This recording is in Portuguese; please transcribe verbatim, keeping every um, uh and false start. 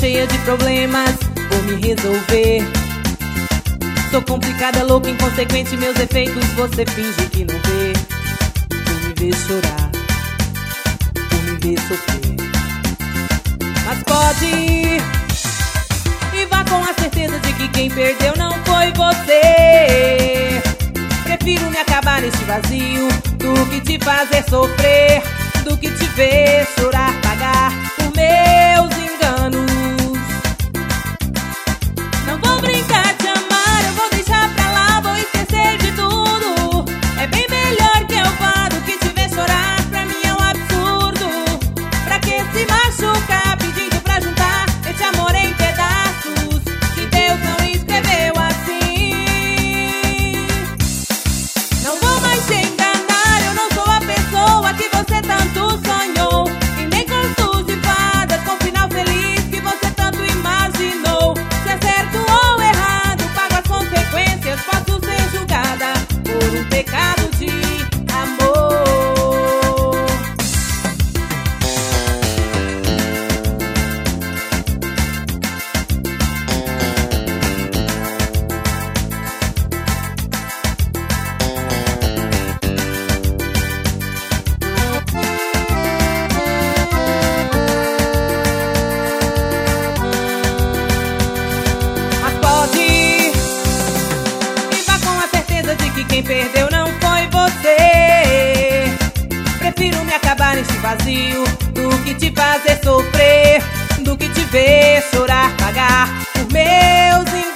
cheia de problemas, vou me resolver. Sou complicada, louca, inconsequente, meus defeitos você finge que não vê. Por me ver chorar, por me ver sofrer. Mas pode ir e vá com a certeza de que quem perdeu não foi você. Prefiro me acabar neste vazio do que te fazer sofrer, do que te ver chorar, pagar por meus enganos. Não vou brincar de amar, eu vou deixar pra lá, vou esquecer de tudo. É bem melhor que eu vá do que te ver chorar, pra mim é um absurdo. Pra que se machucar pedindo pra juntar esse amor em pedaços que Deus não escreveu assim? Não vou mais te enganar, eu não sou a pessoa que você tanto sonhou, e nem contos de fadas com final feliz que você tanto imaginou. Se é certo ou errado, pago as consequências, posso ser julgada por um pecado de amor. Quem perdeu não foi você. Prefiro me acabar neste vazio do que te fazer sofrer, do que te ver chorar, pagar por meus enganos.